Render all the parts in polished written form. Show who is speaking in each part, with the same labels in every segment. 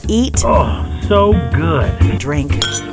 Speaker 1: Eat.
Speaker 2: Oh, so good.
Speaker 1: Drink.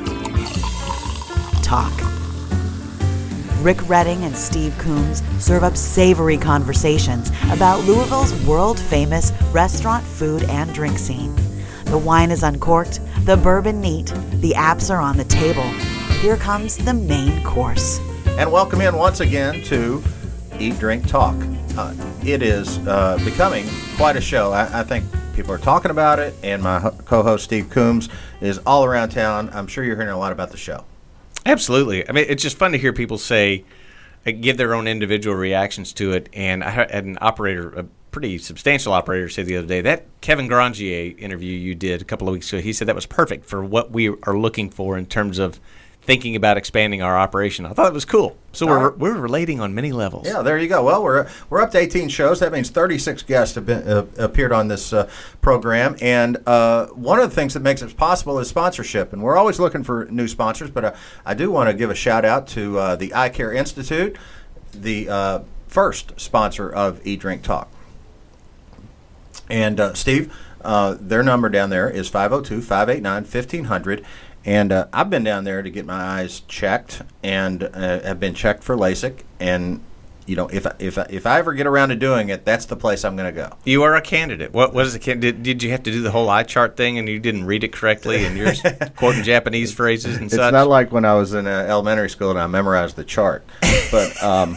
Speaker 1: Talk. Rick Redding and Steve Coombs serve up savory conversations about Louisville's world-famous restaurant, food, and drink scene. The wine is uncorked, the bourbon neat, the apps are on the table. Here comes the main course.
Speaker 3: And welcome in once again to Eat, Drink, Talk. It is becoming quite a show. I think people are talking about it, and my co-host Steve Coombs is all around town. I'm sure you're hearing a lot about the show.
Speaker 4: Absolutely. I mean, it's just fun to hear people say, give their own individual reactions to it. And I had an operator, a pretty substantial operator, say the other day, that Kevin Grandier interview you did a couple of weeks ago, he said that was perfect for what we are looking for in terms of thinking about expanding our operation. I thought it was cool. So we're relating on many levels.
Speaker 3: Yeah, there you go. Well, we're up to 18 shows. That means 36 guests have appeared on this program. And one of the things that makes it possible is sponsorship. And we're always looking for new sponsors. But I do want to give a shout out to the Eye Care Institute, the first sponsor of Eat, Drink, Talk. And Steve, their number down there is 502-589-1500. And I've been down there to get my eyes checked, and have been checked for LASIK. And you know, if I ever get around to doing it, that's the place I'm going to go.
Speaker 4: You are a candidate. What is a candidate? Did you have to do the whole eye chart thing, and you didn't read it correctly, and you're quoting Japanese phrases and such?
Speaker 3: It's not like when I was in elementary school and I memorized the chart, but.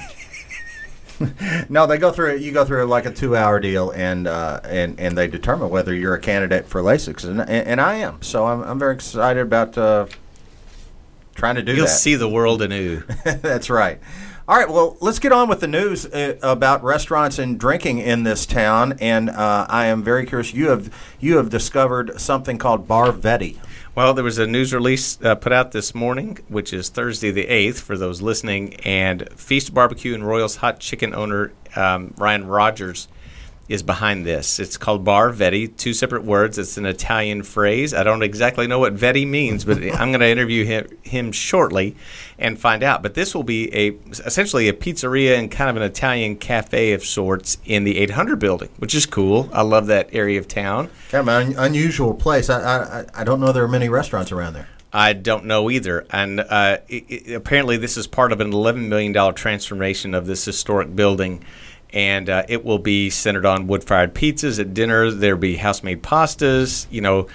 Speaker 3: No, they go through it. You go through like a 2-hour deal, and they determine whether you're a candidate for LASIK, and I am. So I'm very excited about trying to do that.
Speaker 4: You'll see the world anew.
Speaker 3: That's right. All right, well, let's get on with the news about restaurants and drinking in this town. And I am very curious. You have discovered something called Bar Vetti.
Speaker 4: Well, there was a news release put out this morning, which is Thursday the 8th for those listening, and Feast Barbecue and Royals Hot Chicken owner Ryan Rogers is behind this. It's called Bar Vetti, 2 separate words. It's an Italian phrase. I don't exactly know what Vetti means, but I'm going to interview him shortly and find out. But this will be essentially a pizzeria and kind of an Italian cafe of sorts in the 800 building, which is cool. I love that area of town.
Speaker 3: Kind of an unusual place. I don't know there are many restaurants around there.
Speaker 4: I don't know either. And apparently this is part of an $11 million transformation of this historic building. And it will be centered on wood-fired pizzas at dinner. There'll be house-made pastas. You know,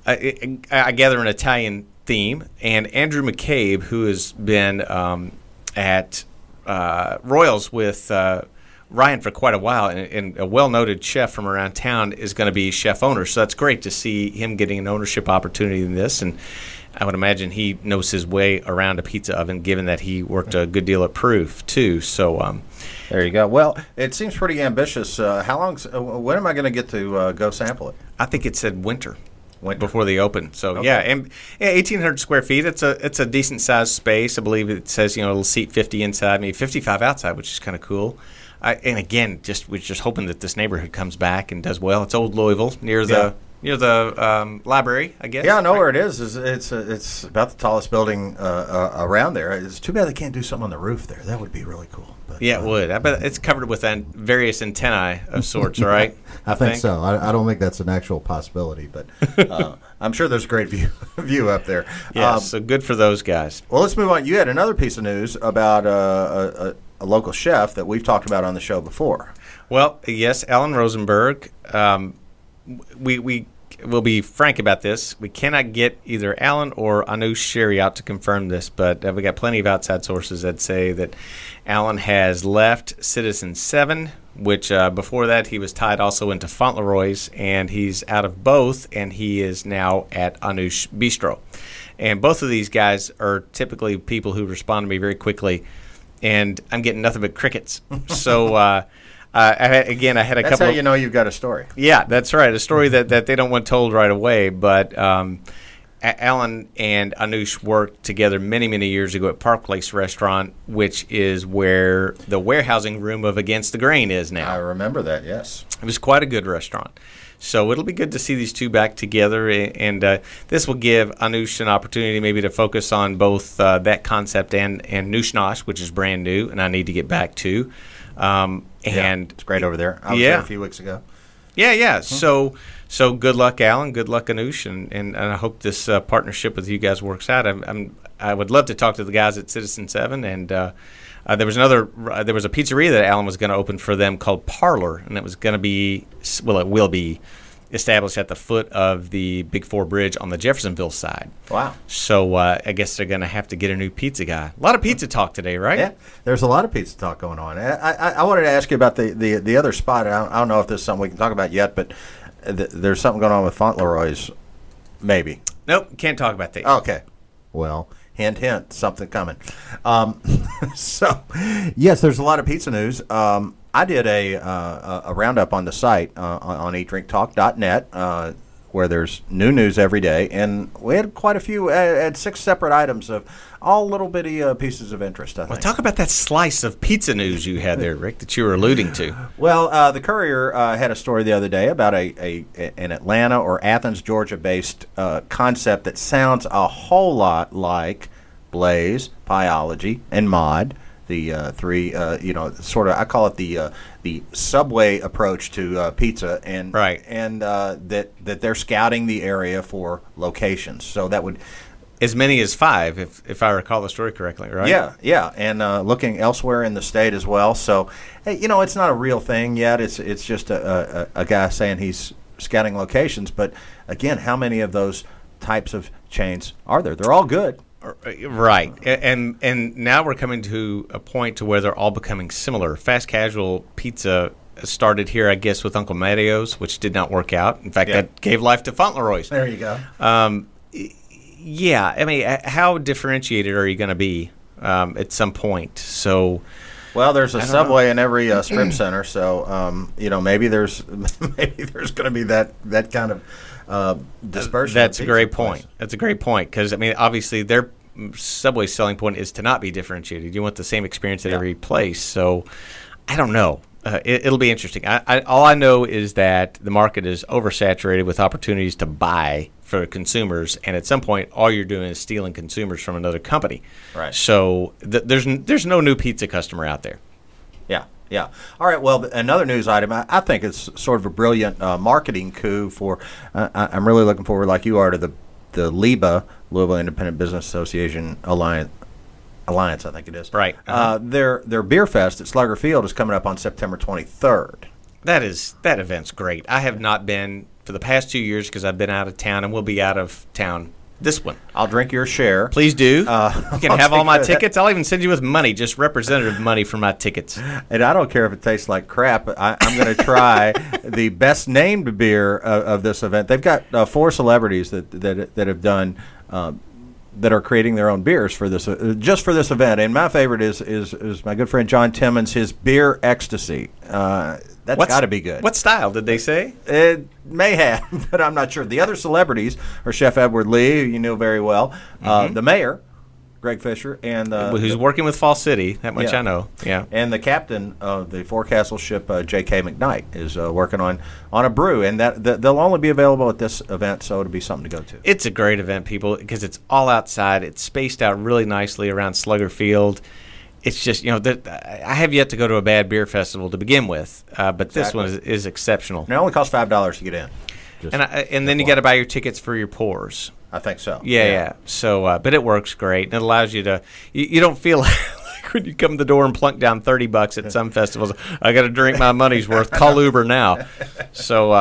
Speaker 4: I gather an Italian theme. And Andrew McCabe, who has been at Royals with Ryan for quite a while, and a well-noted chef from around town, is going to be chef owner. So that's great to see him getting an ownership opportunity in this. And I would imagine he knows his way around a pizza oven, given that he worked a good deal at Proof, too. So
Speaker 3: there you go. Well, it seems pretty ambitious. When am I going to get to go sample it?
Speaker 4: I think it said winter before they open. So, okay. and 1,800 square feet. It's a decent-sized space. I believe it says, it'll seat 50 inside, maybe 55 outside, which is kind of cool. And again, we're just hoping that this neighborhood comes back and does well. It's Old Louisville, near the library, I guess.
Speaker 3: Yeah, I know where it is. It's about the tallest building around there. It's too bad they can't do something on the roof there. That would be really cool. But,
Speaker 4: yeah, it would. I bet it's covered with various antennae of sorts, right?
Speaker 3: I think so. I don't think that's an actual possibility, but I'm sure there's a great view up there.
Speaker 4: Yeah, so good for those guys.
Speaker 3: Well, let's move on. You had another piece of news about a local chef that we've talked about on the show before.
Speaker 4: Well, yes, Alan Rosenberg. We will be frank about this. We cannot get either Alan or Anush Sherry out to confirm this, but we got plenty of outside sources that say that Alan has left Citizen 7, which before that he was tied also into Fauntleroy's, and he's out of both, and he is now at Anush Bistro. And both of these guys are typically people who respond to me very quickly, and I'm getting nothing but crickets. So I had a couple.
Speaker 3: That's how you know you've got a story.
Speaker 4: Yeah, that's right. A story that they don't want told right away. But Alan and Anush worked together many, many years ago at Park Place Restaurant, which is where the warehousing room of Against the Grain is now.
Speaker 3: I remember that, yes.
Speaker 4: It was quite a good restaurant. So it'll be good to see these two back together, and this will give Anush an opportunity maybe to focus on both that concept and Noosh Nosh, which is brand new, and I need to get back to. And
Speaker 3: it's great over there. I was there a few weeks ago.
Speaker 4: Yeah. So So good luck, Alan. Good luck, Anush, and I hope this partnership with you guys works out. I would love to talk to the guys at Citizen 7, and there was a pizzeria that Alan was going to open for them called Parlor, and it was going to be, well, it will be established at the foot of the Big Four Bridge on the Jeffersonville side.
Speaker 3: Wow.
Speaker 4: So I guess they're going to have to get a new pizza guy. A lot of pizza talk today, right?
Speaker 3: Yeah, there's a lot of pizza talk going on. I wanted to ask you about the other spot. I don't know if this is something we can talk about yet, but there's something going on with Fauntleroy's, maybe.
Speaker 4: Nope, can't talk about that.
Speaker 3: Okay. Well, hint, hint, something coming. So, yes, there's a lot of pizza news. I did a roundup on the site on eatdrinktalk.net where there's new news every day, and we had quite a few, had 6 separate items of all little bitty pieces of interest, I think.
Speaker 4: Well, talk about that slice of pizza news you had there, Rick, that you were alluding to.
Speaker 3: Well, the Courier had a story the other day about an Atlanta or Athens, Georgia-based concept that sounds a whole lot like Blaze, Pieology, and Mod. The three, sort of, I call it the Subway approach to pizza, and
Speaker 4: right,
Speaker 3: and that they're scouting the area for locations. So that would
Speaker 4: as many as 5, if I recall the story correctly, right?
Speaker 3: Yeah, and looking elsewhere in the state as well. So, it's not a real thing yet. It's just a guy saying he's scouting locations. But again, how many of those types of chains are there? They're all good.
Speaker 4: Right, and now we're coming to a point to where they're all becoming similar. Fast casual pizza started here, I guess, with Uncle Matteo's, which did not work out. In fact, that gave life to Fauntleroy's.
Speaker 3: There you go.
Speaker 4: Yeah, I mean, how differentiated are you going to be at some point? So,
Speaker 3: well, there's a Subway in every strip center, so maybe there's going to be that kind of dispersion.
Speaker 4: That's a great point. That's a great point because, I mean, obviously their Subway's selling point is to not be differentiated. You want the same experience at every place. So I don't know. It'll be interesting. All I know is that the market is oversaturated with opportunities to buy for consumers, and at some point, all you're doing is stealing consumers from another company.
Speaker 3: Right.
Speaker 4: So there's no new pizza customer out there.
Speaker 3: Yeah. All right. Well, another news item. I think it's sort of a brilliant marketing coup for. I'm really looking forward, like you are, to the LIBA, Louisville Independent Business Association Alliance. I think it is.
Speaker 4: Right.
Speaker 3: Their beer fest at Slugger Field is coming up on September 23rd.
Speaker 4: That event's great. I have not been for the past 2 years because I've been out of town, and we'll be out of town this one.
Speaker 3: I'll drink your share.
Speaker 4: Please do. You can have all my tickets. I'll even send you with money, just representative money for my tickets.
Speaker 3: And I don't care if it tastes like crap. I'm going to try the best named beer of this event. They've got 4 celebrities that have done that are creating their own beers for this just for this event. And my favorite is my good friend John Timmons, his Beer Ecstasy. That's got to be good.
Speaker 4: What style did they say?
Speaker 3: It may have, but I'm not sure. The other celebrities are Chef Edward Lee, who you know very well, the mayor, Greg Fisher, and
Speaker 4: who's working with Fall City. That much I know. Yeah,
Speaker 3: and the captain of the Forecastle ship, J.K. McKnight, is working on a brew, and that they'll only be available at this event, so it'll be something to go to.
Speaker 4: It's a great event, people, because it's all outside. It's spaced out really nicely around Slugger Field. It's just, I have yet to go to a bad beer festival to begin with, but this one is exceptional.
Speaker 3: And it only costs $5 to get in.
Speaker 4: And then you got to buy your tickets for your pours.
Speaker 3: I think so.
Speaker 4: Yeah. So, but it works great, and it allows you to. You don't feel like when you come to the door and plunk down $30 at some festivals. I got to drink my money's worth. Call Uber now. So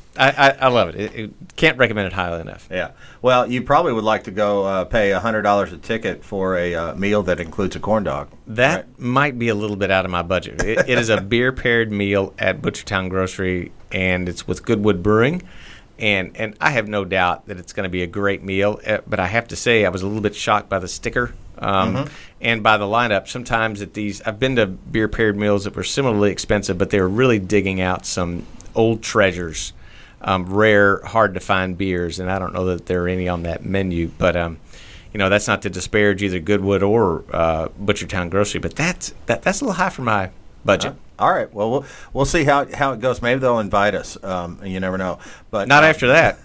Speaker 4: I love it. Can't recommend it highly enough.
Speaker 3: Yeah. Well, you probably would like to go pay $100 a ticket for a meal that includes a corn dog.
Speaker 4: That might be a little bit out of my budget. It is a beer paired meal at Butchertown Grocery, and it's with Goodwood Brewing. And I have no doubt that it's going to be a great meal. But I have to say, I was a little bit shocked by the sticker and by the lineup. Sometimes at these, I've been to beer paired meals that were similarly expensive, but they were really digging out some old treasures, rare, hard to find beers. And I don't know that there are any on that menu. But that's not to disparage either Goodwood or Butchertown Grocery. But that's a little high for my budget.
Speaker 3: All right. Well, we'll see how it goes. Maybe they'll invite us. You never know. But
Speaker 4: not after that.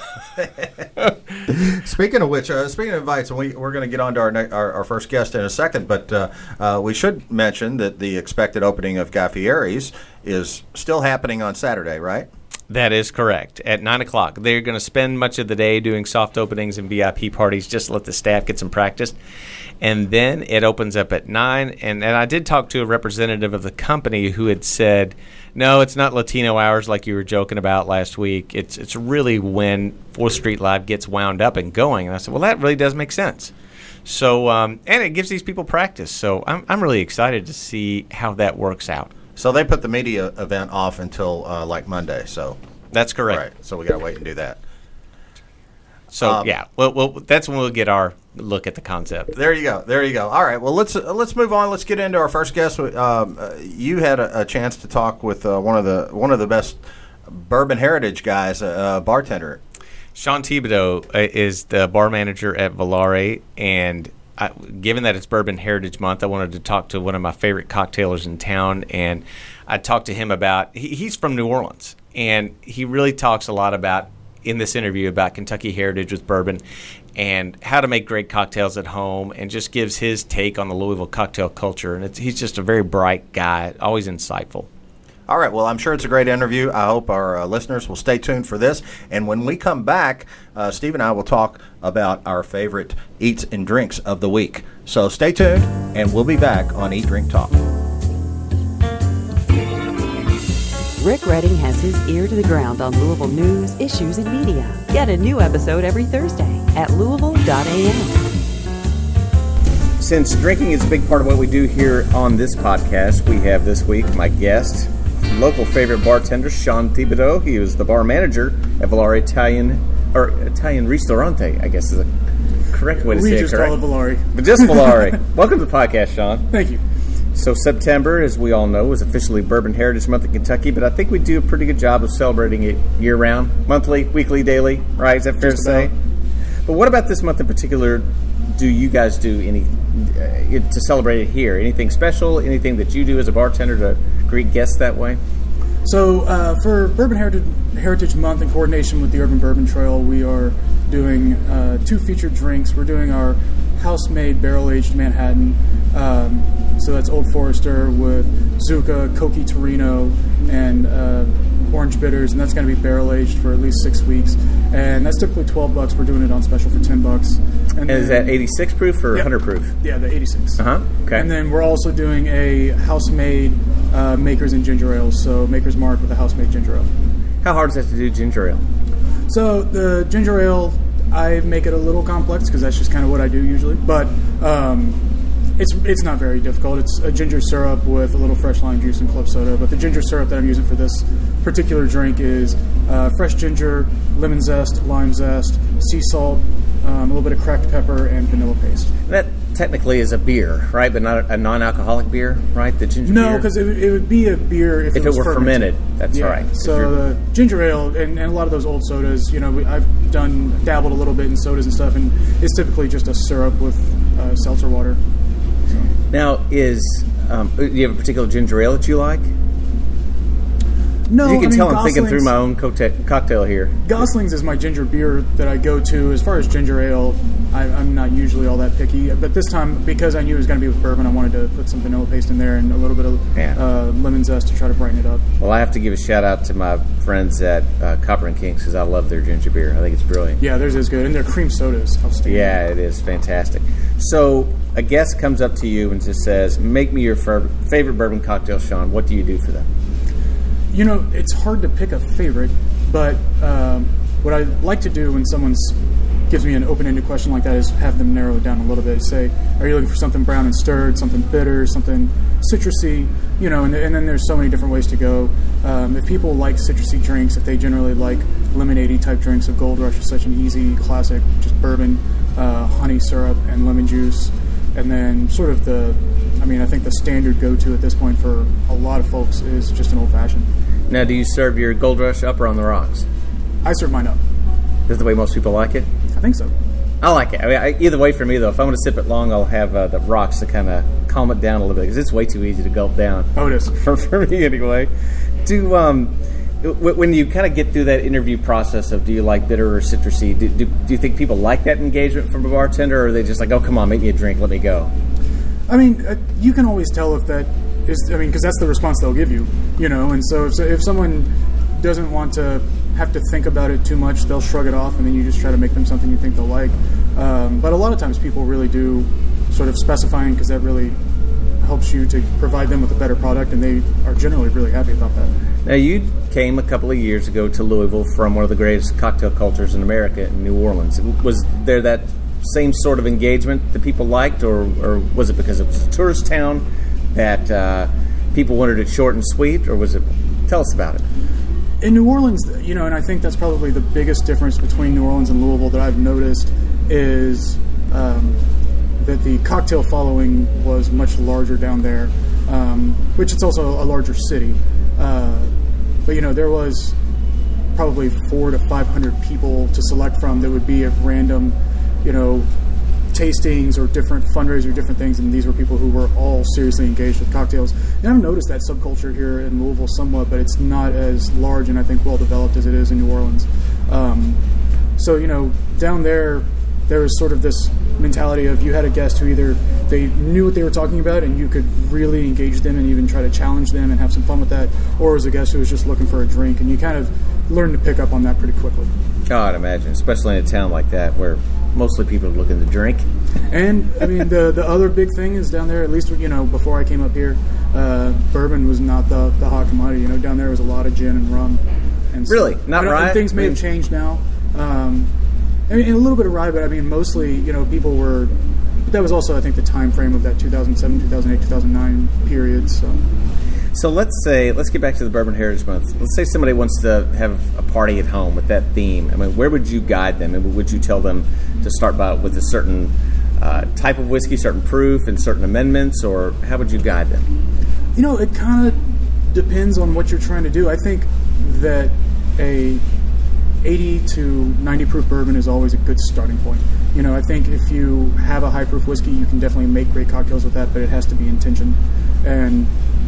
Speaker 3: Speaking of which, speaking of invites, and we're going to get on to our first guest in a second. But we should mention that the expected opening of Guy Fieri's is still happening on Saturday, right?
Speaker 4: That is correct. At 9 o'clock. They're going to spend much of the day doing soft openings and VIP parties just to let the staff get some practice. And then it opens up at 9. And I did talk to a representative of the company who had said, no, it's not Latino hours like you were joking about last week. It's really when 4th Street Live gets wound up and going. And I said, well, that really does make sense. So, and it gives these people practice. So I'm really excited to see how that works out.
Speaker 3: So they put the media event off until like Monday. So
Speaker 4: that's correct.
Speaker 3: Right. So we got to wait and do that.
Speaker 4: So yeah, well, that's when we'll get our look at the concept.
Speaker 3: There you go. There you go. All right. Well, let's move on. Let's get into our first guest. You had a chance to talk with one of the best Bourbon Heritage guys, bartender.
Speaker 4: Sean Thibodeau is the bar manager at Volare, and given that it's Bourbon Heritage Month, I wanted to talk to one of my favorite cocktailers in town, and I talked to him about he's from New Orleans, and he really talks a lot about in this interview about Kentucky heritage with bourbon and how to make great cocktails at home, and just gives his take on the Louisville cocktail culture. And he's just a very bright guy, always insightful.
Speaker 3: All right. Well, I'm sure it's a great interview. I hope our listeners will stay tuned for this. And when we come back, Steve and I will talk about our favorite eats and drinks of the week. So stay tuned, and we'll be back on Eat, Drink, Talk.
Speaker 5: Rick Redding has his ear to the ground on Louisville news, issues, and media. Get a new episode every Thursday at Louisville.am.
Speaker 6: Since drinking is a big part of what we do here on this podcast, we have this week my guest, local favorite bartender, Sean Thibodeau. He was the bar manager at Volare Italian Ristorante, I guess is the correct way to say it,
Speaker 7: just
Speaker 6: correct?
Speaker 7: call it Volare.
Speaker 6: But just Volare. Welcome to the podcast, Sean.
Speaker 7: Thank you.
Speaker 6: So September, as we all know, is officially Bourbon Heritage Month in Kentucky, but I think we do a pretty good job of celebrating it year-round, monthly, weekly, daily, right? Is that fair to say? But what about this month in particular do you guys do to celebrate it here? Anything special, anything that you do as a bartender to greet guests that way?
Speaker 7: So for Bourbon Heritage Month, in coordination with the Urban Bourbon Trail, we are doing 2 featured drinks. We're doing our house-made barrel-aged Manhattan. So that's Old Forester with Zucca, Coqui Torino, and orange bitters, and that's going to be barrel-aged for at least 6 weeks. And that's typically $12. We're doing it on special for $10.
Speaker 6: And is that 86 proof or 100 proof?
Speaker 7: Yeah, the 86.
Speaker 6: Okay.
Speaker 7: And then we're also doing a house-made Makers and ginger ales, so Maker's Mark with a house-made ginger ale.
Speaker 6: How hard is that to do ginger ale?
Speaker 7: So the ginger ale, I make it a little complex because that's just kind of what I do usually. But it's not very difficult. It's a ginger syrup with a little fresh lime juice and club soda. But the ginger syrup that I'm using for this particular drink is fresh ginger, lemon zest, lime zest, sea salt, a little bit of cracked pepper, and vanilla paste.
Speaker 6: That technically is a beer, right? But not a non-alcoholic beer, right? The ginger beer?
Speaker 7: No, because it would be a beer if it was
Speaker 6: were fermented. That's right.
Speaker 7: So the ginger ale and a lot of those old sodas, I've dabbled a little bit in sodas and stuff, and it's typically just a syrup with seltzer water. So.
Speaker 6: Now, do you have a particular ginger ale that you like?
Speaker 7: No,
Speaker 6: you can tell I'm
Speaker 7: Gosling's,
Speaker 6: thinking through my own cocktail here.
Speaker 7: Gosling's is my ginger beer that I go to. As far as ginger ale, I'm not usually all that picky. But this time, because I knew it was going to be with bourbon, I wanted to put some vanilla paste in there and a little bit of lemon zest to try to brighten it up.
Speaker 6: Well, I have to give a shout out to my friends at Copper and Kings because I love their ginger beer. I think it's brilliant.
Speaker 7: Yeah, theirs is good. And their cream soda is outstanding.
Speaker 6: Yeah, it is fantastic. So a guest comes up to you and just says, make me your favorite bourbon cocktail, Sean. What do you do for them?
Speaker 7: It's hard to pick a favorite, but what I like to do when someone gives me an open-ended question like that is have them narrow it down a little bit. Say, are you looking for something brown and stirred, something bitter, something citrusy? And then there's so many different ways to go. If people like citrusy drinks, if they generally like lemonade-y type drinks, so Gold Rush is such an easy classic, just bourbon, honey syrup, and lemon juice. And then sort of I think the standard go-to at this point for a lot of folks is just an old-fashioned.
Speaker 6: Now, do you serve your Gold Rush up or on the rocks?
Speaker 7: I serve mine up.
Speaker 6: Is the way most people like it?
Speaker 7: I think so.
Speaker 6: I like it. Either way for me, though. If I want to sip it long, I'll have the rocks to kind of calm it down a little bit because it's way too easy to gulp down.
Speaker 7: Oh, it is.
Speaker 6: For me, anyway. When you kind of get through that interview process of do you like bitter or citrusy, do you think people like that engagement from a bartender, or are they just like, oh, come on, make me a drink, let me go?
Speaker 7: You can always tell if that is, because that's the response they'll give you, and so if someone doesn't want to have to think about it too much, they'll shrug it off, and then you just try to make them something you think they'll like. But a lot of times people really do sort of specifying, because that really helps you to provide them with a better product, and they are generally really happy about that.
Speaker 6: Now, you came a couple of years ago to Louisville from one of the greatest cocktail cultures in America, in New Orleans. Was there that same sort of engagement that people liked, or was it because it was a tourist town that people wanted it short and sweet, or was it? Tell us about it.
Speaker 7: In New Orleans, and I think that's probably the biggest difference between New Orleans and Louisville that I've noticed is that the cocktail following was much larger down there, which it's also a larger city. But there was probably 400 to 500 people to select from that would be at random, tastings or different fundraisers, different things, and these were people who were all seriously engaged with cocktails. And I've noticed that subculture here in Louisville somewhat, but it's not as large and I think well developed as it is in New Orleans. So down there was sort of this mentality of you had a guest who either they knew what they were talking about and you could really engage them and even try to challenge them and have some fun with that, or it was a guest who was just looking for a drink, and you kind of learn to pick up on that pretty quickly.
Speaker 6: Oh, I'd imagine, especially in a town like that where mostly people are looking to drink.
Speaker 7: And I mean, the other big thing is down there, at least before I came up here, bourbon was not the hot commodity. Down there was a lot of gin and rum. And so,
Speaker 6: really, not rye.
Speaker 7: And things may have changed now. A little bit of rye, but I mean, mostly people were. But that was also, I think, the time frame of that 2007, 2008, 2009 period.
Speaker 6: So let's get back to the Bourbon Heritage Month. Let's say somebody wants to have a party at home with that theme. I mean, where would you guide them? And would you tell them to start with a certain type of whiskey, certain proof, and certain amendments, or how would you guide them?
Speaker 7: It kind of depends on what you're trying to do. I think that a 80 to 90 proof bourbon is always a good starting point. I think if you have a high proof whiskey, you can definitely make great cocktails with that, but it has to be intentioned. And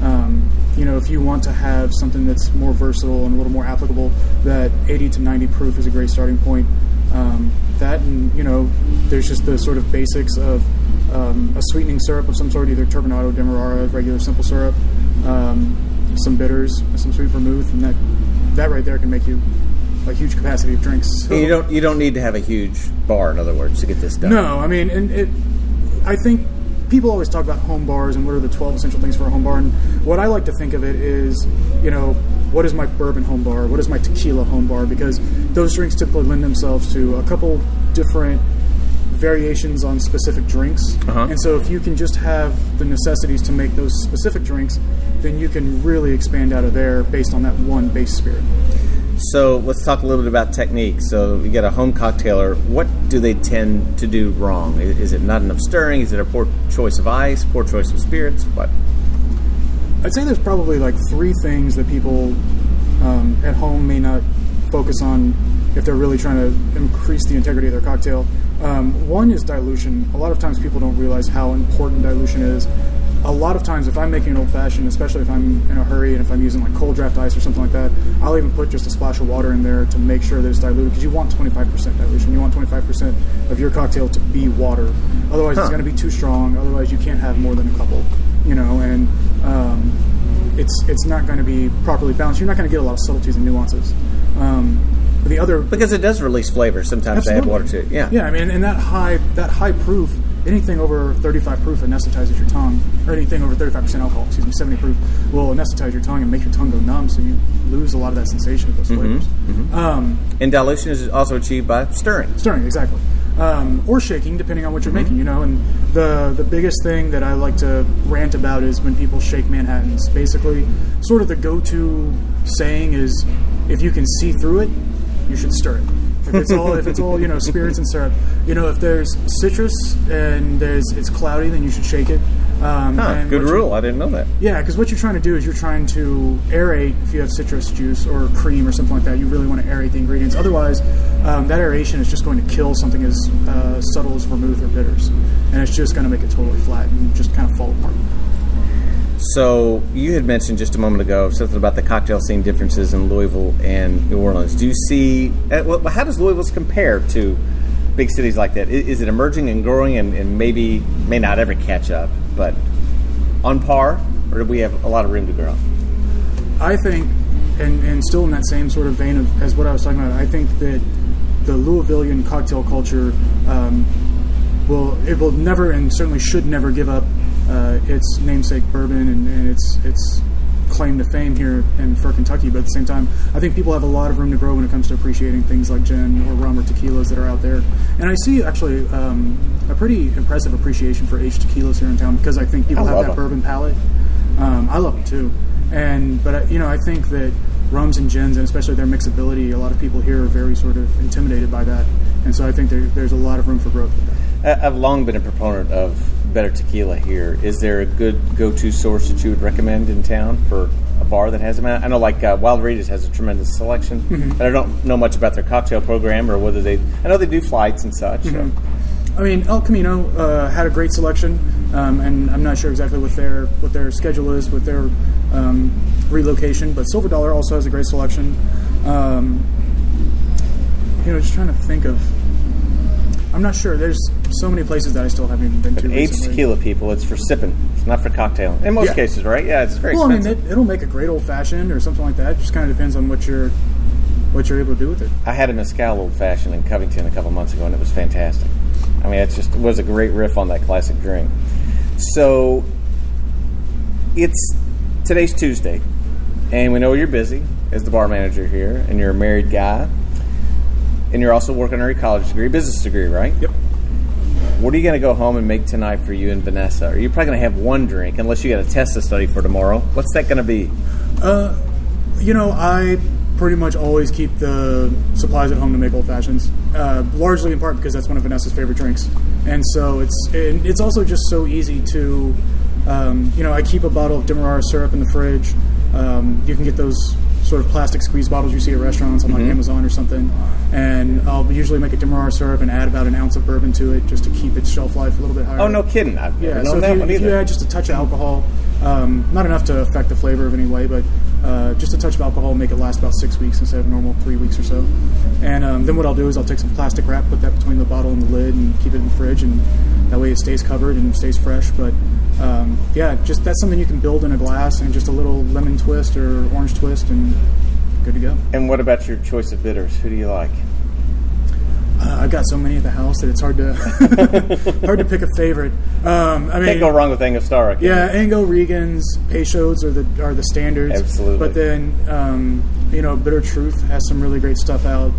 Speaker 7: if you want to have something that's more versatile and a little more applicable, that 80 to 90 proof is a great starting point. That and there's just the sort of basics of a sweetening syrup of some sort, either turbinado, demerara, regular simple syrup, some bitters, some sweet vermouth, and that right there can make you a huge capacity of drinks. So,
Speaker 6: you don't need to have a huge bar, in other words, to get this done.
Speaker 7: No, I mean, I think people always talk about home bars and what are the 12 essential things for a home bar. And what I like to think of it is, what is my bourbon home bar? What is my tequila home bar? Because those drinks typically lend themselves to a couple different variations on specific drinks. Uh-huh. And so if you can just have the necessities to make those specific drinks, then you can really expand out of there based on that one base spirit.
Speaker 6: So let's talk a little bit about technique. So you get a home cocktailer. What do they tend to do wrong? Is it not enough stirring? Is it a poor choice of ice? Poor choice of spirits? What?
Speaker 7: I'd say there's probably like 3 things that people at home may not focus on if they're really trying to increase the integrity of their cocktail. One is dilution. A lot of times people don't realize how important dilution is. A lot of times if I'm making an old-fashioned, especially if I'm in a hurry and if I'm using like cold draft ice or something like that, I'll even put just a splash of water in there to make sure that it's diluted, because you want 25% dilution. You want 25% of your cocktail to be water. Otherwise it's going to be too strong. Otherwise you can't have more than a couple, and it's not going to be properly balanced. You're not going to get a lot of subtleties and nuances. The other,
Speaker 6: because it does release flavor. Sometimes they add water to it. Yeah.
Speaker 7: I mean, and that high proof, anything over 35 proof anesthetizes your tongue, or anything over 35% alcohol, 70 proof, will anesthetize your tongue and make your tongue go numb, so you lose a lot of that sensation of those flavors.
Speaker 6: Mm-hmm. And dilution is also achieved by stirring.
Speaker 7: Stirring, exactly. Or shaking, depending on what you're making, And the biggest thing that I like to rant about is when people shake Manhattans. Basically, sort of the go-to saying is, if you can see through it, you should stir it. If it's all spirits and syrup. If there's citrus and it's cloudy, then you should shake it.
Speaker 6: Good rule. I didn't know that.
Speaker 7: Yeah, because what you're trying to do is you're trying to aerate. If you have citrus juice or cream or something like that, you really want to aerate the ingredients. Otherwise, that aeration is just going to kill something as subtle as vermouth or bitters, and it's just going to make it totally flat and just kind of fall apart.
Speaker 6: So you had mentioned just a moment ago something about the cocktail scene differences in Louisville and New Orleans. Do you see how does Louisville compare to big cities like that? Is it emerging and growing and may not ever catch up, but on par, or do we have a lot of room to grow?
Speaker 7: I think and still in that same sort of vein as what I was talking about, I think that the Louisvillian cocktail culture will never, and certainly should never, give up its namesake bourbon and its claim to fame here for Kentucky. But at the same time, I think people have a lot of room to grow when it comes to appreciating things like gin or rum or tequilas that are out there. And I see actually a pretty impressive appreciation for aged tequilas here in town, because I think people have that bourbon palate. I love them too. But I think that rums and gins, and especially their mixability, a lot of people here are very sort of intimidated by that. And so I think there's a lot of room for growth with that.
Speaker 6: I've long been a proponent of better tequila here. Is there a good go-to source that you would recommend in town for a bar that has them? I know Wild Regis has a tremendous selection, but I don't know much about their cocktail program or whether I know they do flights and such. So.
Speaker 7: I mean, El Camino had a great selection, and I'm not sure exactly what their schedule is with their relocation, but Silver Dollar also has a great selection. Just trying to think of. I'm not sure. There's so many places that I still haven't even been to.
Speaker 6: Aged tequila, people, it's for sipping. It's not for cocktail. In most cases, right? Yeah, it's very expensive.
Speaker 7: I mean, it'll make a great old fashioned or something like that. It just kind of depends on what you're able to do with it.
Speaker 6: I had a mezcal old fashioned in Covington a couple months ago, and it was fantastic. I mean, it was a great riff on that classic drink. So today's Tuesday, and we know you're busy as the bar manager here, and you're a married guy. And you're also working on your college degree, business degree, right?
Speaker 7: Yep.
Speaker 6: What are you going to go home and make tonight for you and Vanessa? Are you probably going to have one drink, unless you got a test to study for tomorrow? What's that going to be?
Speaker 7: I pretty much always keep the supplies at home to make old fashions, largely in part because that's one of Vanessa's favorite drinks. And so it's also just so easy to, I keep a bottle of Demerara syrup in the fridge. You can get those sort of plastic squeeze bottles you see at restaurants on like Amazon or something, and I'll usually make a Demerara syrup and add about an ounce of bourbon to it just to keep its shelf life a little bit higher.
Speaker 6: Oh, no kidding. I've never known that one either.
Speaker 7: If you add just a touch of alcohol, not enough to affect the flavor of any way, but just a touch of alcohol, make it last about 6 weeks instead of normal 3 weeks or so. And then what I'll do is I'll take some plastic wrap, put that between the bottle and the lid, and keep it in the fridge, and that way it stays covered and stays fresh. But just that's something you can build in a glass, and just a little lemon twist or orange twist, and good to go.
Speaker 6: And what about your choice of bitters? Who do you like?
Speaker 7: I've got so many at the house that it's hard to pick a favorite.
Speaker 6: Can't go wrong with Angostura.
Speaker 7: Yeah, Ango, Regan's, Peychaud's are the standards.
Speaker 6: Absolutely.
Speaker 7: But then Bitter Truth has some really great stuff out.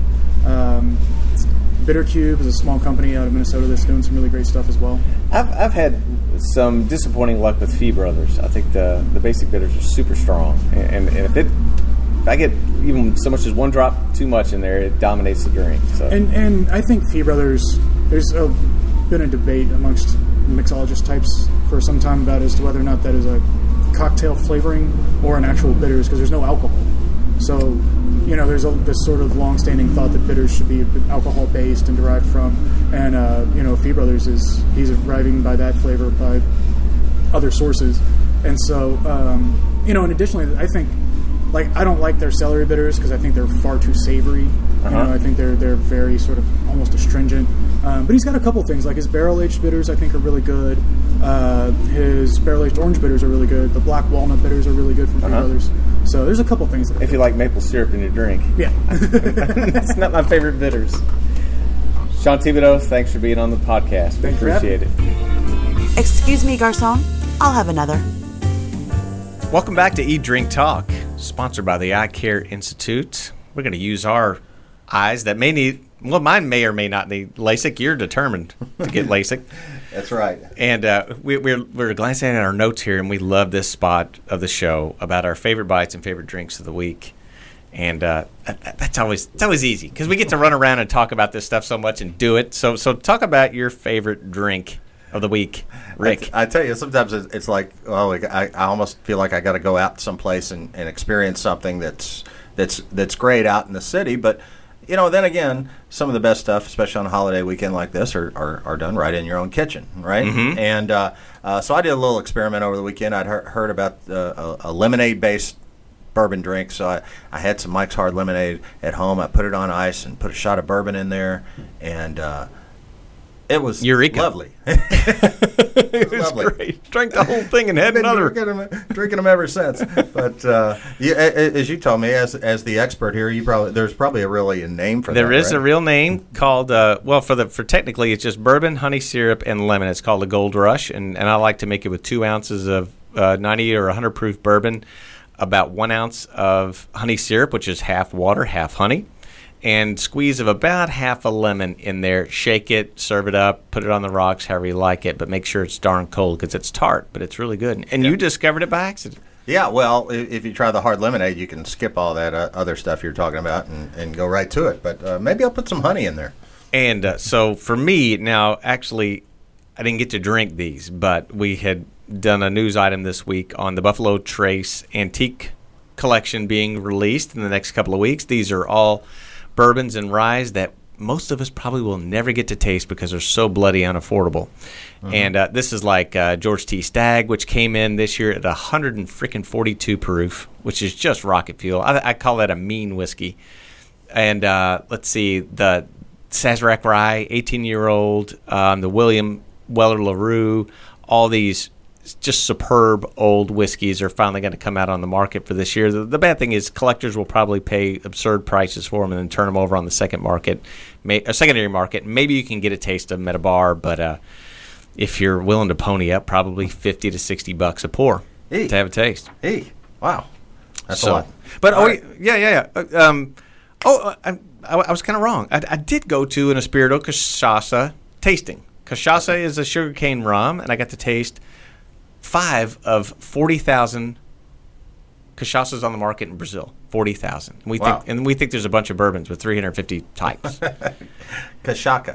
Speaker 7: Bitter Cube is a small company out of Minnesota that's doing some really great stuff as well.
Speaker 6: I've had some disappointing luck with Fee Brothers. I think the basic bitters are super strong, and if I get even so much as one drop too much in there, it dominates the drink. So.
Speaker 7: And I think Fee Brothers, there's been a debate amongst mixologist types for some time about as to whether or not that is a cocktail flavoring or an actual bitters, because there's no alcohol. So, there's this sort of long-standing thought that bitters should be alcohol-based and derived from, and Fee Brothers he's arriving by that flavor by other sources, and so and additionally, I think. I don't like their celery bitters because I think they're far too savory. I think they're very sort of almost astringent. But he's got a couple things, like his barrel-aged bitters I think are really good. His barrel-aged orange bitters are really good. The black walnut bitters are really good from Fee Brothers. So there's a couple things.
Speaker 6: If you like maple syrup in your drink.
Speaker 7: Yeah.
Speaker 6: That's not my favorite bitters. Sean Thibodeau, thanks for being on the podcast. We appreciate it.
Speaker 1: Excuse me, garçon. I'll have another.
Speaker 4: Welcome back to Eat, Drink, Talk, sponsored by the Eye Care Institute. We're going to use our eyes that may need, mine may or may not need LASIK. You're determined to get LASIK.
Speaker 3: That's right.
Speaker 4: And we're glancing at our notes here, and we love this spot of the show about our favorite bites and favorite drinks of the week. And it's always easy because we get to run around and talk about this stuff so much and do it. So talk about your favorite drink of the week, Rick.
Speaker 3: I tell you, sometimes it's like, I almost feel like I got to go out someplace and experience something that's great out in the city. But then again, some of the best stuff, especially on a holiday weekend like this, are done right in your own kitchen, right? Mm-hmm. And so I did a little experiment over the weekend. I'd heard about a lemonade-based bourbon drink, so I had some Mike's Hard Lemonade at home. I put it on ice and put a shot of bourbon in there, and It was
Speaker 4: Eureka.
Speaker 3: lovely.
Speaker 4: It was
Speaker 3: lovely.
Speaker 4: great. Drank the whole thing and had
Speaker 3: Been
Speaker 4: another.
Speaker 3: drinking them ever since. But as you told me, as the expert here, there's probably a really a name for that.
Speaker 4: There is
Speaker 3: right?
Speaker 4: a real name called for technically it's just bourbon, honey syrup, and lemon. It's called a Gold Rush, and I like to make it with 2 ounces of 90 or 100 proof bourbon, about 1 ounce of honey syrup, which is half water, half honey, and squeeze of about half a lemon in there. Shake it, serve it up, put it on the rocks, however you like it, but make sure it's darn cold because it's tart, but it's really good. And you discovered it by accident.
Speaker 3: Yeah, well, if you try the hard lemonade, you can skip all that other stuff you're talking about and go right to it. But maybe I'll put some honey in there.
Speaker 4: And so for me, now actually, I didn't get to drink these, but we had done a news item this week on the Buffalo Trace Antique Collection being released in the next couple of weeks. These are all bourbons and ryes that most of us probably will never get to taste because they're so bloody unaffordable. And this is like George T. Stagg, which came in this year at 142 proof, which is just rocket fuel. I call that a mean whiskey. And let's see, the Sazerac Rye, 18-year-old, the William Weller LaRue, all these just superb old whiskeys are finally going to come out on the market for this year. The bad thing is collectors will probably pay absurd prices for them and then turn them over on the secondary market. Maybe you can get a taste of them at a bar, but if you're willing to pony up, probably $50 to $60 a pour to have a taste.
Speaker 3: Wow, that's a lot.
Speaker 4: But
Speaker 3: right.
Speaker 4: I was kind of wrong. I did go to an Espirito Cachaça tasting. Cachaça is a sugarcane rum, and I got to taste 5 of 40,000 cachaças on the market in Brazil. 40,000.
Speaker 3: Wow.
Speaker 4: We think there's a bunch of bourbons with 350 types.
Speaker 3: Cachaça.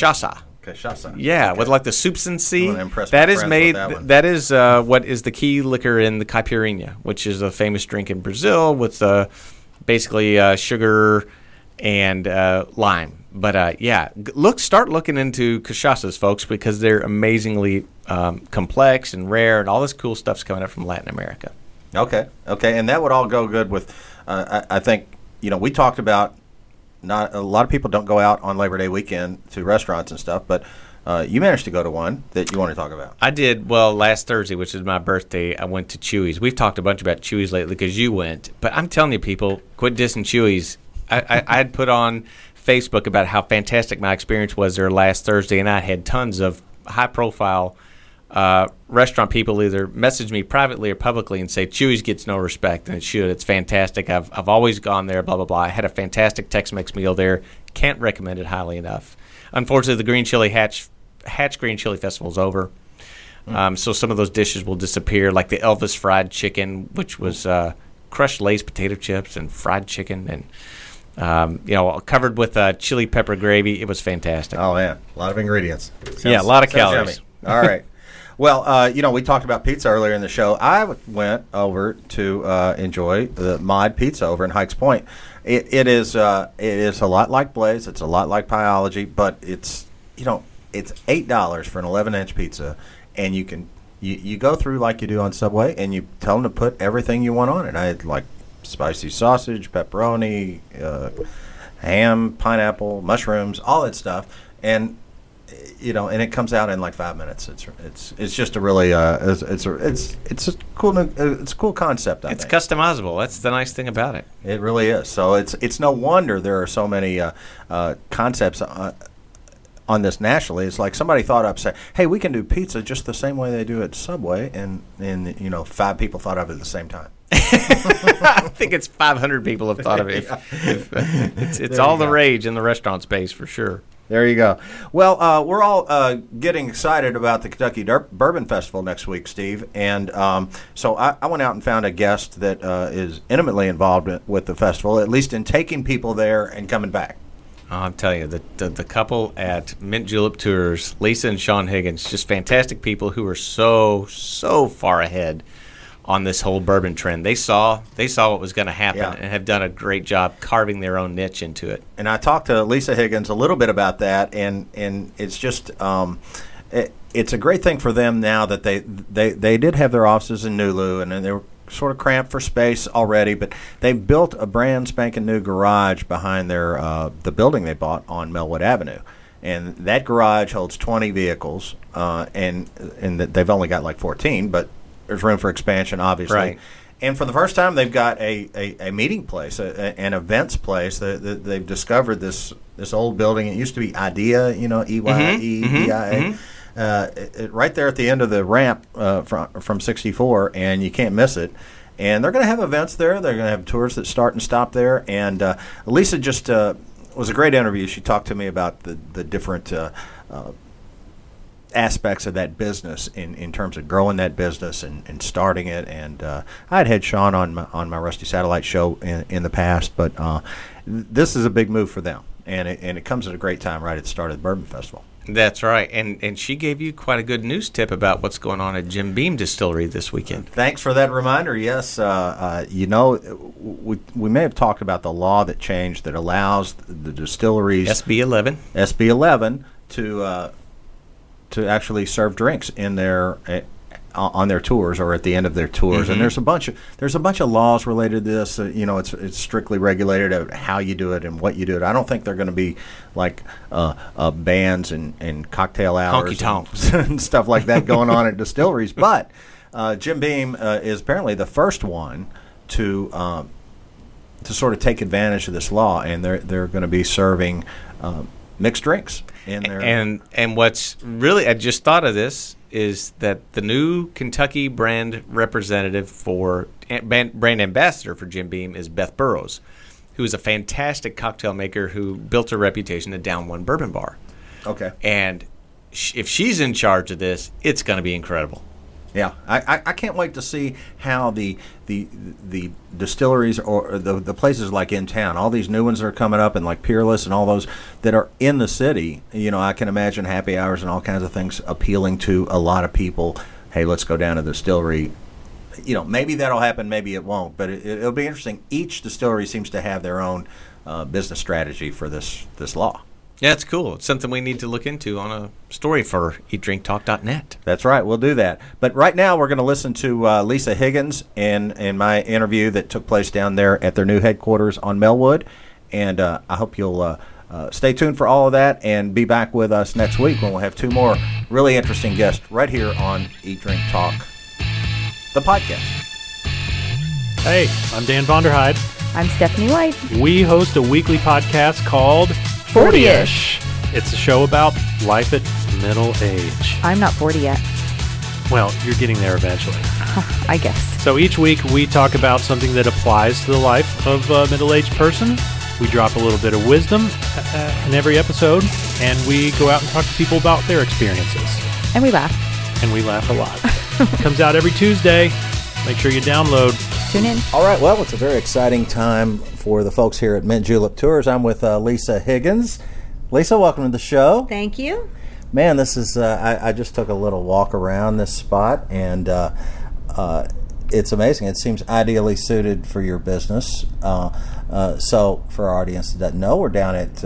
Speaker 4: Yeah,
Speaker 3: Okay.
Speaker 4: with like the soups and C.
Speaker 3: I'm gonna impress my
Speaker 4: That is
Speaker 3: friends
Speaker 4: made.
Speaker 3: with that one.
Speaker 4: That is what is the key liquor in the caipirinha, which is a famous drink in Brazil with basically sugar and lime. But start looking into cachaças, folks, because they're amazingly complex and rare, and all this cool stuff's coming up from Latin America.
Speaker 3: Okay, and that would all go good with. I think we talked about not a lot of people don't go out on Labor Day weekend to restaurants and stuff, but you managed to go to one that you want to talk about.
Speaker 4: I did. Well, last Thursday, which is my birthday, I went to Chuy's. We've talked a bunch about Chuy's lately because you went, but I'm telling you, people, quit dissing Chuy's. I had put on Facebook about how fantastic my experience was there last Thursday, and I had tons of high-profile restaurant people either message me privately or publicly and say Chuy's gets no respect, and it should. It's fantastic. I've always gone there, blah, blah, blah. I had a fantastic Tex-Mex meal there. Can't recommend it highly enough. Unfortunately, the Green Chili Hatch Green Chili Festival is over, so some of those dishes will disappear, like the Elvis fried chicken, which was crushed Lay's potato chips and fried chicken and covered with chili pepper gravy. It was fantastic.
Speaker 3: Oh man, a lot of ingredients.
Speaker 4: A lot of
Speaker 3: sounds
Speaker 4: calories.
Speaker 3: yummy. All right. Well, we talked about pizza earlier in the show. I went over to enjoy the Mod Pizza over in Hikes Point. It is a lot like Blaze. It's a lot like Pieology, but it's $8 for an 11-inch pizza, and you go through like you do on Subway, and you tell them to put everything you want on it. I had like spicy sausage, pepperoni, ham, pineapple, mushrooms, all that stuff, and and it comes out in like 5 minutes. It's just a really it's a cool concept. I
Speaker 4: It's
Speaker 3: think.
Speaker 4: customizable. That's the nice thing about it.
Speaker 3: It really is. So it's no wonder there are so many concepts on this nationally. It's like somebody thought up, say, hey, we can do pizza just the same way they do at Subway, and 5 people thought of it at the same time.
Speaker 4: I think it's 500 people have thought of it. It's all the rage in the restaurant space for sure.
Speaker 3: There you go. Well, we're all getting excited about the Kentucky Bourbon Festival next week, Steve. And so I went out and found a guest that is intimately involved with the festival, at least in taking people there and coming back.
Speaker 4: I'm telling you, the couple at Mint Julep Tours, Lisa and Sean Higgins, just fantastic people who are so far ahead on this whole bourbon trend. They saw what was going to happen and have done a great job carving their own niche into it.
Speaker 3: And I talked to Lisa Higgins a little bit about that, and it's just it's a great thing for them now that they did have their offices in Nulu, and they were sort of cramped for space already, but they built a brand spanking new garage behind their the building they bought on Melwood Avenue. and that garage holds 20 vehicles, and they've only got like 14, but there's room for expansion, obviously.
Speaker 4: Right.
Speaker 3: And for the first time, they've got a meeting place, an events place. They've discovered this old building. It used to be IDEA, EYEDIA. Right there at the end of the ramp from 64, and you can't miss it. And they're going to have events there. They're going to have tours that start and stop there. And Lisa just was a great interview. She talked to me about the different aspects of that business in terms of growing that business and starting it. And I had Sean on my Rusty Satellite show in the past, but this is a big move for them, and it comes at a great time right at the start of the Bourbon Festival.
Speaker 4: That's right, and she gave you quite a good news tip about what's going on at Jim Beam Distillery this weekend.
Speaker 3: Thanks for that reminder. Yes, we may have talked about the law that changed that allows the distilleries
Speaker 4: SB 11
Speaker 3: to actually serve drinks in their on their tours or at the end of their tours.
Speaker 4: Mm-hmm.
Speaker 3: And there's a bunch of laws related to this. It's strictly regulated of how you do it and what you do it. I don't think they're going to be like bands and cocktail hours
Speaker 4: honky tonks
Speaker 3: and stuff like that going on at distilleries. But Jim Beam is apparently the first one to sort of take advantage of this law, and they're going to be serving mixed drinks in there.
Speaker 4: And what's really, I just thought of this, is that the new Kentucky brand representative brand ambassador for Jim Beam is Beth Burrows, who is a fantastic cocktail maker who built her reputation at Down One Bourbon Bar.
Speaker 3: Okay.
Speaker 4: And if she's in charge of this, it's going to be incredible.
Speaker 3: Yeah, I can't wait to see how the distilleries or the places like in town, all these new ones that are coming up, and like Peerless and all those that are in the city. I can imagine happy hours and all kinds of things appealing to a lot of people. Hey, let's go down to the distillery. Maybe that'll happen, maybe it won't, but it'll be interesting. Each distillery seems to have their own business strategy for this law.
Speaker 4: Yeah, it's cool. It's something we need to look into on a story for eatdrinktalk.net.
Speaker 3: That's right. We'll do that. But right now we're going to listen to Lisa Higgins in my interview that took place down there at their new headquarters on Melwood. And I hope you'll stay tuned for all of that and be back with us next week when we'll have two more really interesting guests right here on Eat, Drink, Talk, the podcast.
Speaker 2: Hey, I'm Dan Vonderheide.
Speaker 8: I'm Stephanie White.
Speaker 2: We host a weekly podcast called
Speaker 8: 40-ish.
Speaker 2: It's a show about life at middle age.
Speaker 8: I'm not 40 yet.
Speaker 2: Well, you're getting there eventually.
Speaker 8: I guess.
Speaker 2: So each week we talk about something that applies to the life of a middle-aged person. We drop a little bit of wisdom in every episode, and we go out and talk to people about their experiences.
Speaker 8: And we laugh.
Speaker 2: And we laugh a lot. It comes out every Tuesday. Make sure you download.
Speaker 8: Tune in.
Speaker 3: All right, well, it's a very exciting time for the folks here at Mint Julep Tours. I'm with Lisa Higgins. Lisa, welcome to the show.
Speaker 9: Thank you.
Speaker 3: Man, this is, I just took a little walk around this spot, and it's amazing. It seems ideally suited for your business. So for our audience that doesn't know, we're down at,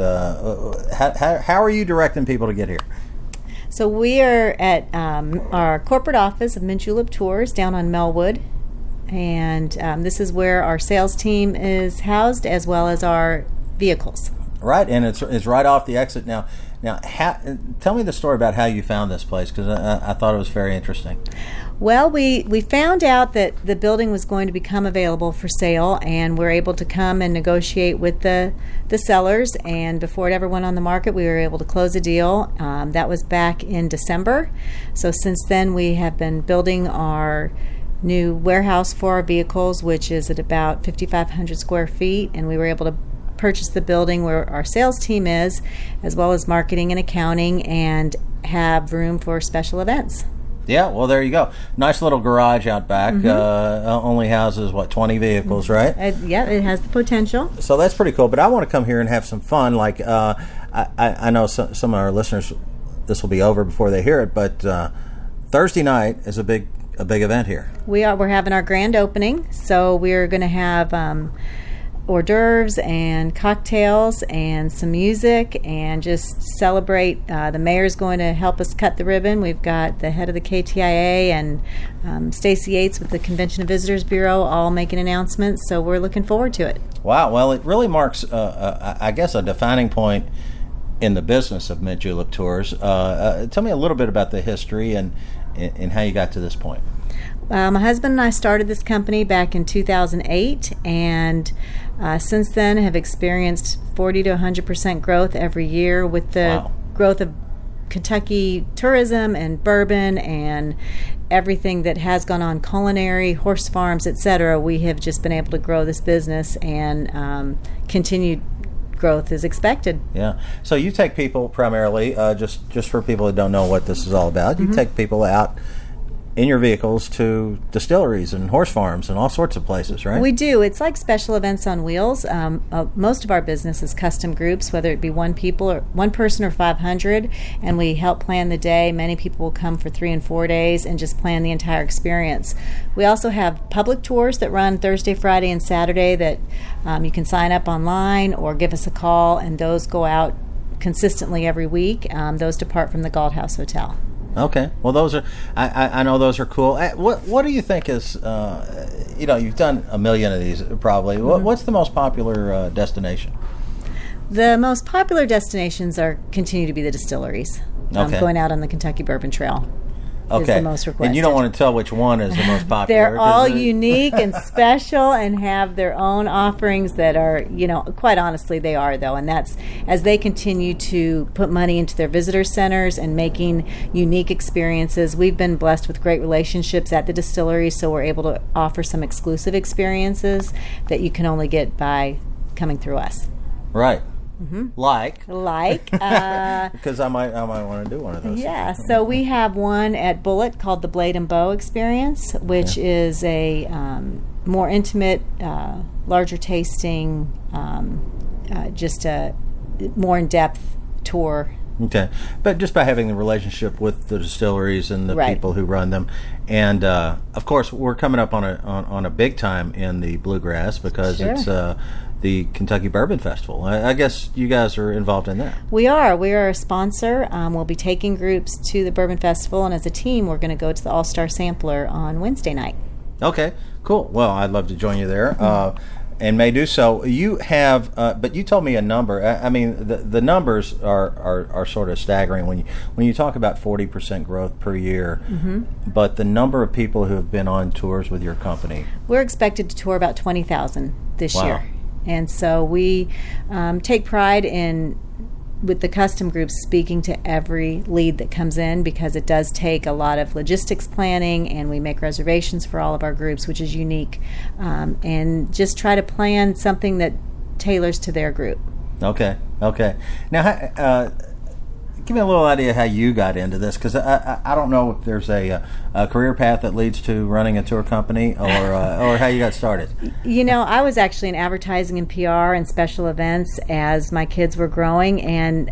Speaker 3: how are you directing people to get here?
Speaker 9: So we are at our corporate office of Mint Julep Tours down on Melwood. And this is where our sales team is housed, as well as our vehicles.
Speaker 3: Right, and it's right off the exit now. Now, tell me the story about how you found this place, because I thought it was very interesting.
Speaker 9: Well, we found out that the building was going to become available for sale, and we're able to come and negotiate with the sellers. And before it ever went on the market, we were able to close a deal. That was back in December. So since then, we have been building our new warehouse for our vehicles, which is at about 5,500 square feet, and we were able to purchase the building where our sales team is, as well as marketing and accounting, and have room for special events.
Speaker 3: Yeah, well, there you go. Nice little garage out back. Only houses, 20 vehicles, right?
Speaker 9: Yeah, it has the potential.
Speaker 3: So that's pretty cool. But I want to come here and have some fun. Like, I know some of our listeners, this will be over before they hear it, but Thursday night is a big event here.
Speaker 9: We're having our grand opening, so we're going to have hors d'oeuvres and cocktails and some music and just celebrate. The mayor's going to help us cut the ribbon. We've got the head of the KTIA and Stacey Yates with the Convention and Visitors Bureau all making announcements, so we're looking forward to it.
Speaker 3: Wow, well, it really marks, I guess, a defining point in the business of Mint Julep Tours. Tell me a little bit about the history and how you got to this point.
Speaker 9: My husband and I started this company back in 2008, and since then have experienced 40 to 100% growth every year with the growth of Kentucky tourism and bourbon and everything that has gone on, culinary, horse farms, etc. We have just been able to grow this business, and continued growth is expected.
Speaker 3: Yeah. So you take people primarily, just for people that don't know what this is all about, you take people out in your vehicles to distilleries and horse farms and all sorts of places, right?
Speaker 9: We do. It's like special events on wheels. Most of our business is custom groups, whether it be one person or 500, and we help plan the day. Many people will come for 3 and 4 days and just plan the entire experience. We also have public tours that run Thursday, Friday, and Saturday that you can sign up online or give us a call, and those go out consistently every week. Those depart from the Galt House Hotel.
Speaker 3: Okay. Well, those are, I know those are cool. What do you think is, you've done a million of these probably. What's the most popular destination?
Speaker 9: The most popular destinations continue to be the distilleries. Going out on the Kentucky Bourbon Trail. Is the most requested.
Speaker 3: And you don't want to tell which one is the most popular.
Speaker 9: They're all unique and special and have their own offerings that are, quite honestly, they are, though. And that's as they continue to put money into their visitor centers and making unique experiences. We've been blessed with great relationships at the distillery, so we're able to offer some exclusive experiences that you can only get by coming through us.
Speaker 3: Right. Like
Speaker 9: because
Speaker 3: I might want to do one of those.
Speaker 9: Yeah, so we have one at Bullitt called the Blade and Bow Experience, which is a more intimate, larger tasting, just a more in-depth tour.
Speaker 3: Okay, but just by having the relationship with the distilleries and the people who run them, and of course we're coming up on a big time in the bluegrass because it's the Kentucky Bourbon Festival. I guess you guys are involved in that.
Speaker 9: We are. We are a sponsor. We'll be taking groups to the Bourbon Festival, and as a team, we're going to go to the All-Star Sampler on Wednesday night.
Speaker 3: Okay, cool. Well, I'd love to join you there. And may do so. You have, but you told me a number. I mean, the numbers are sort of staggering when you talk about 40% growth per year. But the number of people who have been on tours with your company,
Speaker 9: we're expected to tour about 20,000 this year, and so we take pride in, with the custom groups, speaking to every lead that comes in, because it does take a lot of logistics planning, and we make reservations for all of our groups, which is unique, and just try to plan something that tailors to their group. Okay.
Speaker 3: Now, give me a little idea how you got into this, because I don't know if there's a career path that leads to running a tour company, or how you got started.
Speaker 9: I was actually in advertising and PR and special events as my kids were growing, and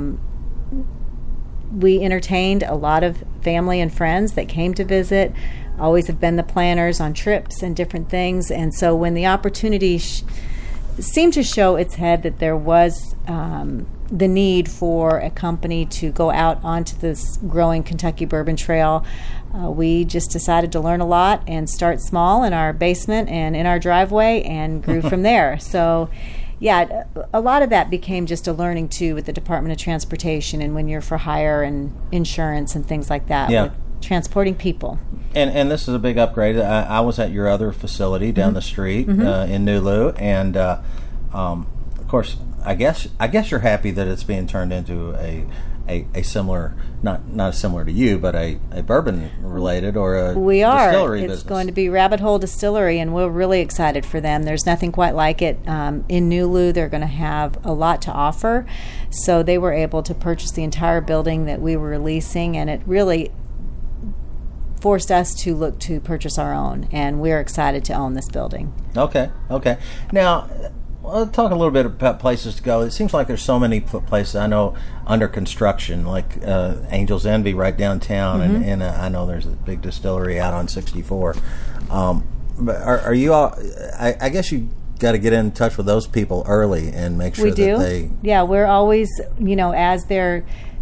Speaker 9: we entertained a lot of family and friends that came to visit. Always have been the planners on trips and different things, and so when the opportunity seemed to show its head that there was the need for a company to go out onto this growing Kentucky Bourbon Trail, we just decided to learn a lot and start small in our basement and in our driveway, and grew from there. So, yeah, a lot of that became just a learning, too, with the Department of Transportation and when you're for hire and insurance and things like that.
Speaker 3: Yeah.
Speaker 9: With transporting people.
Speaker 3: And this is a big upgrade. I was at your other facility down the street in Nulu, and of course, I guess you're happy that it's being turned into a similar, not similar to you, but a bourbon related or a distillery business.
Speaker 9: It's going to be Rabbit Hole Distillery, and we're really excited for them. There's nothing quite like it. In Nulu, they're going to have a lot to offer, so they were able to purchase the entire building that we were leasing, and it really forced us to look to purchase our own, and we're excited to own this building.
Speaker 3: Okay. Now, let's talk a little bit about places to go. It seems like there's so many places I know under construction, like Angel's Envy right downtown, and I know there's a big distillery out on 64. But are you all? I guess you got to get in touch with those people early and make sure that they.
Speaker 9: Yeah, we're always, as they're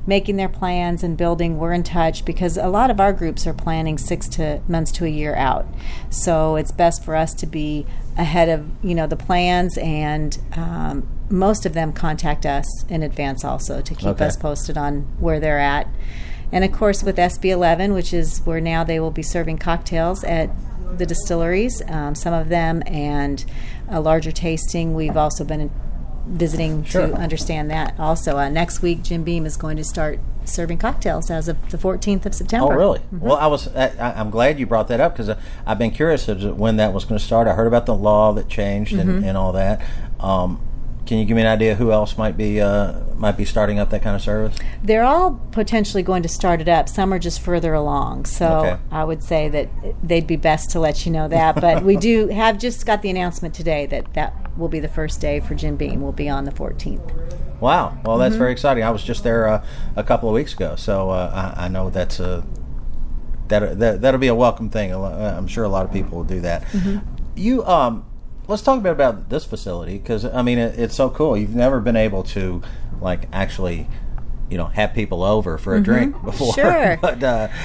Speaker 9: making their plans and building, we're in touch because a lot of our groups are planning 6 months to a year out. So it's best for us to be ahead of the plans, and most of them contact us in advance also to keep us posted on where they're at. And of course with SB11, which is where now they will be serving cocktails at the distilleries, some of them, and a larger tasting. We've also been visiting to understand that. Also, next week, Jim Beam is going to start serving cocktails as of the 14th of September.
Speaker 10: Oh, really? Well, I'm glad you brought that up because I've been curious as to when that was going to start. I heard about the law that changed and all that. Can you give me an idea who else might be starting up that kind of service? They're
Speaker 9: all potentially going to start it up. Some are just further along. So I would say that they'd be best to let you know that. But we do have just got the announcement today that will be the first day for Jim Beam. Will be on the 14th.
Speaker 10: Wow. Well, that's very exciting. I was just there a couple of weeks ago, so I know that'll be a welcome thing. I'm sure a lot of people will do that. You let's talk a bit about this facility because I mean it's so cool. You've never been able to actually have people over for a drink before.
Speaker 9: Sure.
Speaker 10: But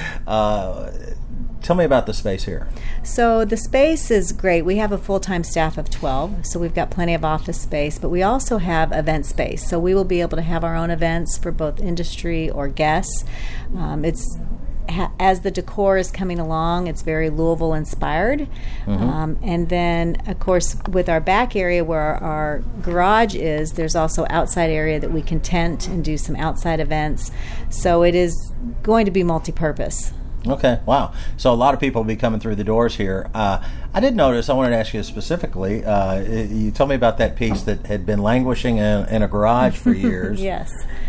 Speaker 10: tell me about the space here.
Speaker 9: So the space is great. We have a full-time staff of 12, so we've got plenty of office space, but we also have event space. So we will be able to have our own events for both industry or guests. As the decor is coming along, it's very Louisville inspired. And then, of course, with our back area where our garage is, there's also outside area that we can tent and do some outside events. So it is going to be multi-purpose.
Speaker 10: Okay, wow. So a lot of people will be coming through the doors here. I did notice, I wanted to ask you specifically, you told me about that piece that had been languishing in a garage for years.
Speaker 9: Yes.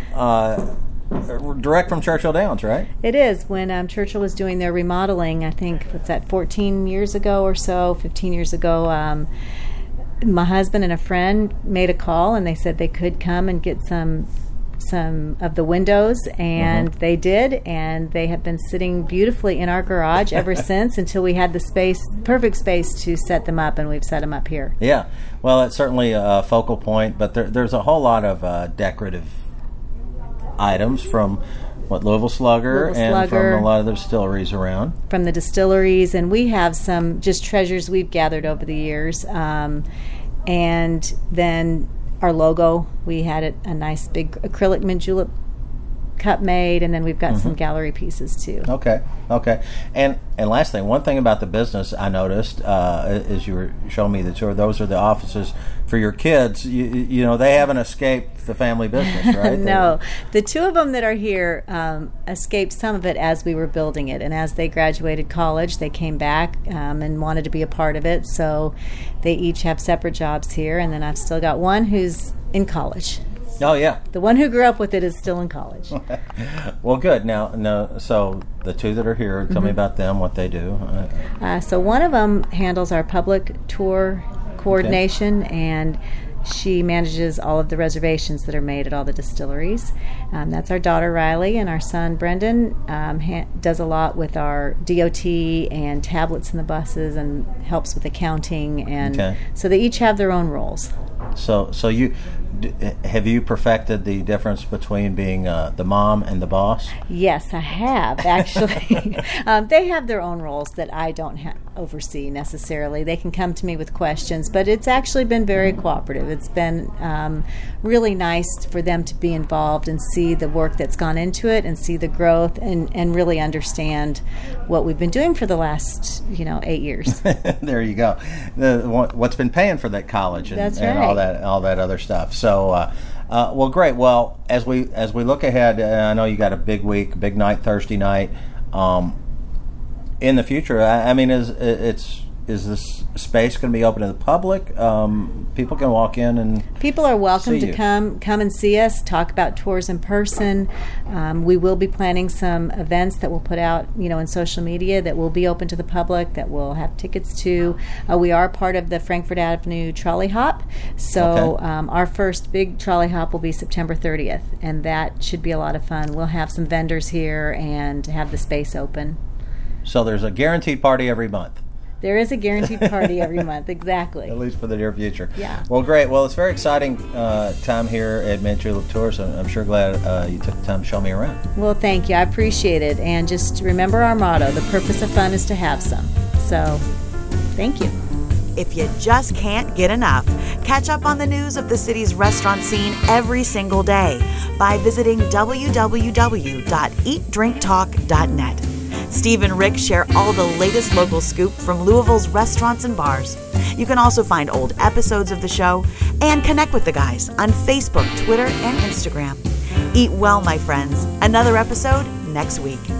Speaker 10: Direct from Churchill Downs, right?
Speaker 9: It is. When Churchill was doing their remodeling, I think, what's that, 14 years ago or so, 15 years ago, my husband and a friend made a call, and they said they could come and get some of the windows, and they did, and they have been sitting beautifully in our garage ever since until we had the perfect space to set them up, and we've set them up here.
Speaker 10: Yeah. Well, it's certainly a focal point, but there's a whole lot of decorative items from Louisville Slugger and from a lot of the distilleries around. From the distilleries,
Speaker 9: and we have some just treasures we've gathered over the years. And then our logo, we had a nice big acrylic mint julep cup made, and then we've got some gallery pieces too.
Speaker 10: Okay. And last thing, one thing about the business I noticed as you were showing me the tour, those are the offices for your kids. You know, they haven't escaped the family business, right?
Speaker 9: No. The two of them that are here escaped some of it as we were building it, and as they graduated college, they came back and wanted to be a part of it, so they each have separate jobs here, and then I've still got one who's in college.
Speaker 10: Oh, yeah.
Speaker 9: The one who grew up with it is still in college.
Speaker 10: Well, good. Now, so the two that are here, tell me about them, what they do.
Speaker 9: So one of them handles our public tour coordination, and she manages all of the reservations that are made at all the distilleries. That's our daughter, Riley, and our son, Brendan, does a lot with our DOT and tablets in the buses and helps with accounting. And so they each have their own roles.
Speaker 10: So have you perfected the difference between being the mom and the boss?
Speaker 9: Yes, I have, actually. They have their own roles that I don't oversee necessarily. They can come to me with questions, but it's actually been very cooperative. It's been really nice for them to be involved and see the work that's gone into it and see the growth and really understand what we've been doing for the last 8 years.
Speaker 10: There you go. What's been paying for that college and,
Speaker 9: that's right.
Speaker 10: and all that other stuff. So, well, great. Well, as we look ahead, I know you got a big week, big night, Thursday night. In the future, I mean, is this space going to be open to the public? People can walk in and
Speaker 9: people are welcome to come and see us, talk about tours in person. We will be planning some events that we'll put out, in social media that will be open to the public, that we'll have tickets to. We are part of the Frankfort Avenue Trolley Hop, so our first big trolley hop will be September 30th, and that should be a lot of fun. We'll have some vendors here and have the space open.
Speaker 10: So there's a guaranteed party every month.
Speaker 9: There is a guaranteed party every month, exactly.
Speaker 10: At least for the near future.
Speaker 9: Yeah.
Speaker 10: Well, great. Well, it's a very exciting time here at Main Tulip Tours. I'm sure glad you took the time to show me around.
Speaker 9: Well, thank you. I appreciate it. And just remember our motto, the purpose of fun is to have some. So, thank you.
Speaker 1: If you just can't get enough, catch up on the news of the city's restaurant scene every single day by visiting www.eatdrinktalk.net. Steve and Rick share all the latest local scoop from Louisville's restaurants and bars. You can also find old episodes of the show and connect with the guys on Facebook, Twitter, and Instagram. Eat well, my friends. Another episode next week.